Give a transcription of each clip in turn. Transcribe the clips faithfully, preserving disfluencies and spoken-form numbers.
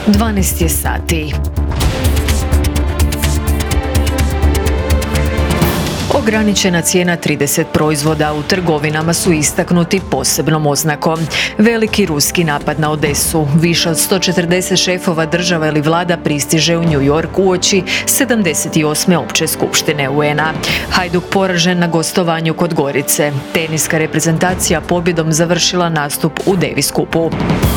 dvanaest je sati. Ograničena cijena trideset proizvoda u trgovinama su istaknuti posebnom oznakom. Veliki ruski napad na Odesu, više od sto četrdeset šefova država ili vlada pristiže u New York uoči sedamdeset osme opće skupštine U N A. Hajduk poražen na gostovanju kod Gorice. Teniska reprezentacija pobjedom završila nastup u Davis Cupu.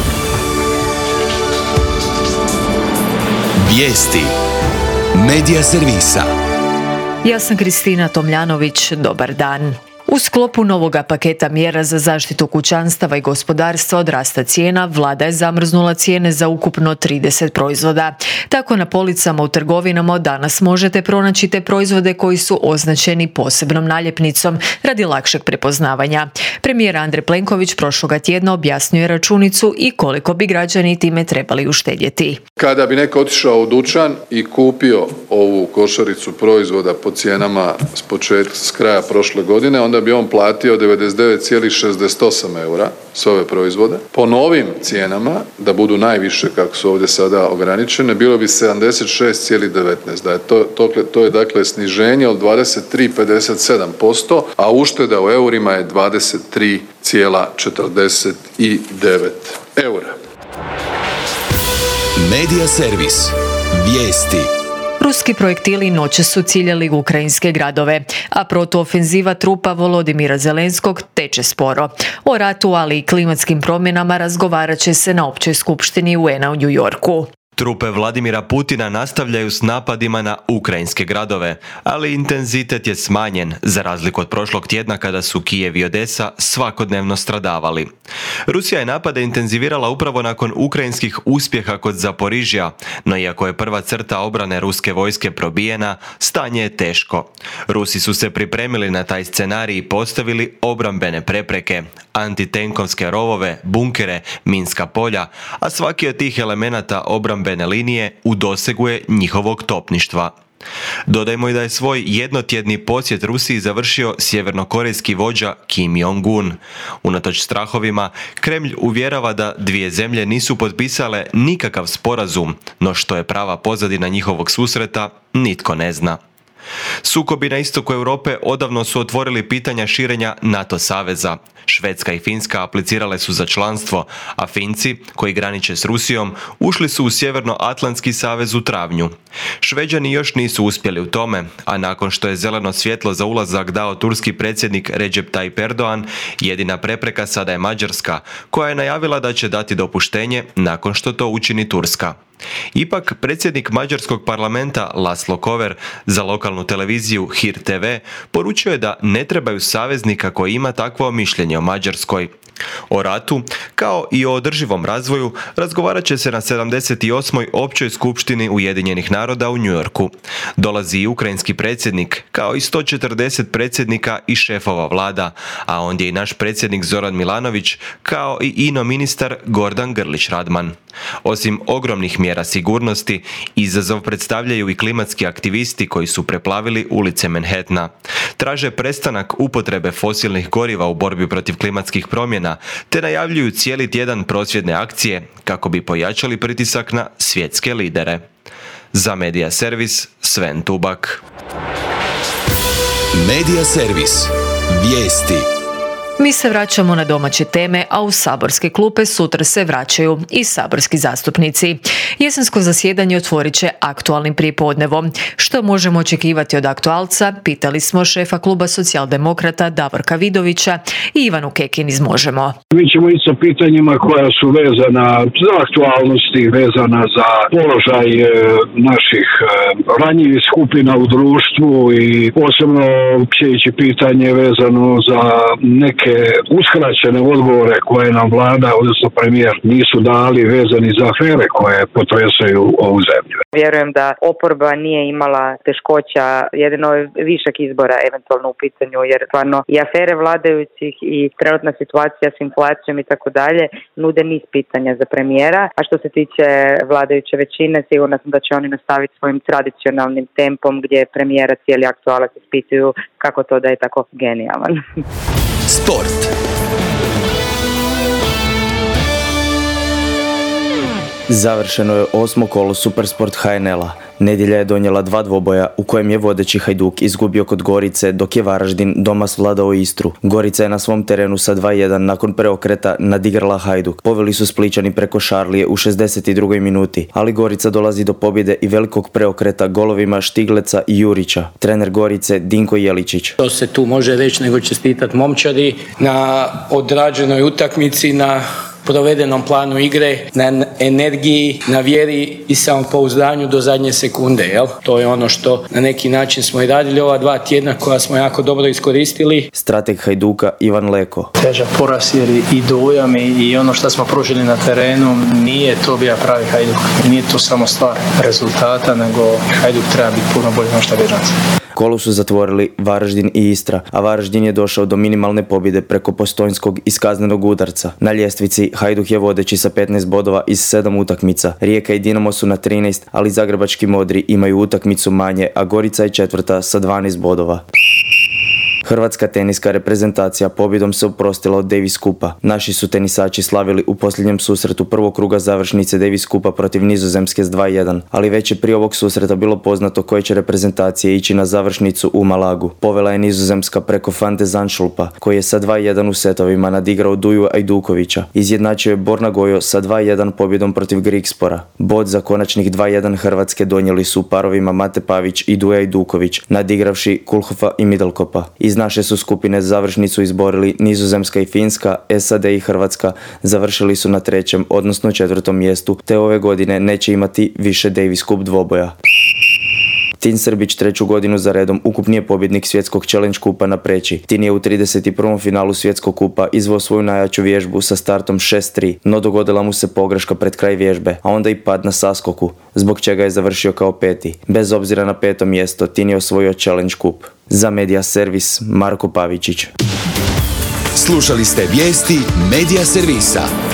Vijesti Medija servisa. Ja sam Kristina Tomljanović, dobar dan. U sklopu novoga paketa mjera za zaštitu kućanstava i gospodarstva od rasta cijena, vlada je zamrznula cijene za ukupno trideset proizvoda. Tako na policama u trgovinama od danas možete pronaći te proizvode koji su označeni posebnom naljepnicom radi lakšeg prepoznavanja. Premijer Andrej Plenković prošloga tjedna objasnio je računicu i koliko bi građani time trebali uštedjeti. Kada bi neko otišao u dućan i kupio ovu košaricu proizvoda po cijenama s početka, s kraja prošle godine, onda bi on platio devedeset devet zarez šezdeset osam eura sve ove proizvode. Po novim cijenama, da budu najviše kako su ovdje sada ograničene, bilo bi sedamdeset šest zarez devetnaest. Da je to, to, to je dakle sniženje od dvadeset tri zarez pedeset sedam posto, a ušteda u eurima je dvadeset tri zarez četrdeset devet eura. Medija servis. Vijesti. Ruski projektili noće su ciljali ukrajinske gradove, a protuofenziva trupa Volodimira Zelenskog teče sporo. O ratu, ali i klimatskim promjenama razgovarat će se na općoj skupštini U N A u New Yorku. Trupe Vladimira Putina nastavljaju s napadima na ukrajinske gradove, ali intenzitet je smanjen, za razliku od prošlog tjedna kada su Kijev i Odesa svakodnevno stradavali. Rusija je napade intenzivirala upravo nakon ukrajinskih uspjeha kod Zaporižja, no iako je prva crta obrane ruske vojske probijena, stanje je teško. Rusi su se pripremili na taj scenarij i postavili obrambene prepreke, antitenkovske rovove, bunkere, minska polja, a svaki od tih elemenata obrambene linije u dosegu je njihovog topništva. Dodajmo i da je svoj jednotjedni posjet Rusiji završio sjevernokorejski vođa Kim Jong-un. Unatoč strahovima, Kremlj uvjerava da dvije zemlje nisu potpisale nikakav sporazum, no što je prava pozadina njihovog susreta, nitko ne zna. Sukobi na istoku Europe odavno su otvorili pitanja širenja NATO saveza. Švedska i Finska aplicirale su za članstvo, a Finci, koji graniče s Rusijom, ušli su u Sjevernoatlantski savez u travnju. Šveđani još nisu uspjeli u tome, a nakon što je zeleno svjetlo za ulazak dao turski predsjednik Recep Tayyip Erdogan, jedina prepreka sada je Mađarska, koja je najavila da će dati dopuštenje nakon što to učini Turska. Ipak, predsjednik mađarskog parlamenta Laszlo Kover za lokalnu televiziju Hir T V poručio je da ne trebaju saveznika koji ima takvo mišljenje o Mađarskoj. O ratu, kao i o održivom razvoju, razgovarat će se na sedamdeset osmoj općoj skupštini Ujedinjenih naroda u New Yorku. Dolazi i ukrajinski predsjednik, kao i sto četrdeset predsjednika i šefova vlada, a ondje i naš predsjednik Zoran Milanović, kao i ino ministar Gordan Grlić Radman. Osim ogromnih mjera sigurnosti, izazov predstavljaju i klimatski aktivisti koji su preplavili ulice Manhattana. Traže prestanak upotrebe fosilnih goriva u borbi protiv klimatskih promjena, te najavljuju cijeli tjedan prosvjedne akcije kako bi pojačali pritisak na svjetske lidere. Za Medija servis, Sven Tubak. Medija servis. Vijesti. Mi se vraćamo na domaće teme, a u saborske klupe sutra se vraćaju i saborski zastupnici. Jesensko zasjedanje otvorit će aktualnim prijepodnevom. Što možemo očekivati od aktualca, pitali smo šefa kluba socijaldemokrata Davorka Vidovića i Ivanu Kekin iz Možemo. Mi ćemo ići sa pitanjima koja su vezana za aktualnosti, vezana za položaj e, naših e, ranjivih skupina u društvu i posebno će ići pitanje vezano za neke uskraćene odgovore koje nam vlada, odnosno premijer, nisu dali vezani za afere koje potresaju ovu zemlju. Vjerujem da oporba nije imala teškoća, jedino je višak izbora eventualno u pitanju, jer stvarno i afere vladajućih i trenutna situacija s inflacijom i tako dalje nude niz pitanja za premijera, a što se tiče vladajuće većine, sigurna sam da će oni nastaviti svojim tradicionalnim tempom gdje premijera cijeli aktualac ispituju kako to da je tako genijalan. Sport. Završeno je osmo kolo Supersport H N L-a. Nedjelja je donijela dva dvoboja u kojem je vodeći Hajduk izgubio kod Gorice, dok je Varaždin doma svladao Istru. Gorica je na svom terenu sa dva jedan nakon preokreta nadigrala Hajduk. Poveli su Spličani preko Šarlije u šezdeset drugoj minuti, ali Gorica dolazi do pobjede i velikog preokreta golovima Štigleca i Jurića. Trener Gorice Dinko Jeličić. To se tu može reći nego čestitati momčadi na odrađenoj utakmici, na provedenom planu igre, na energiji, na vjeri i samopouzdanju do zadnje sekunde. Jel? To je ono što na neki način smo i radili ova dva tjedna koja smo jako dobro iskoristili. Strateg Hajduka Ivan Leko. Težak poraz jer i dojam i ono što smo pružili na terenu nije to bio pravi Hajduk. Nije to samo stvar rezultata, nego Hajduk treba biti puno bolji nego što Bežanci. Kolo su zatvorili Varaždin i Istra, a Varaždin je došao do minimalne pobjede preko Postojnskog iz kaznenog udarca. Na ljestvici Hajduk je vodeći sa petnaest bodova iz sedam utakmica. Rijeka i Dinamo su na trinaest, ali zagrebački Modri imaju utakmicu manje, a Gorica je četvrta sa dvanaest bodova. Hrvatska teniska reprezentacija pobjedom se oprostila od Davis Cupa. Naši su tenisači slavili u posljednjem susretu prvog kruga završnice Davis Cupa protiv Nizozemske s dva jedan, ali već je prije ovog susreta bilo poznato koje će reprezentacije ići na završnicu u Malagu. Povela je Nizozemska preko Fante Zandschulpa, koji je sa dva jedan u setovima nadigrao Duju Ajdukovića. Izjednačio je Borna Gojo sa dva jedan pobjedom protiv Grigspora. Bod za konačnih dva jedan Hrvatske donijeli su u parovima Mate Pavić i Duja Ajduković, nadigravši Kulhofa i Middlecopa. Iz naše su skupine završnicu izborili Nizozemska i Finska, S A D i Hrvatska završili su na trećem, odnosno četvrtom mjestu, te ove godine neće imati više Davis Cup dvoboja. Tin Srbić treću godinu za redom ukupni je pobjednik svjetskog Challenge kupa na Preći. Tin je u trideset prvom finalu svjetskog kupa izveo svoju najjaču vježbu sa startom šest tri, no dogodila mu se pogreška pred kraj vježbe, a onda i pad na saskoku, zbog čega je završio kao peti. Bez obzira na peto mjesto, Tin je osvojio Challenge kup. Za Media Servis, Marko Pavičić. Slušali ste vijesti Media Servisa.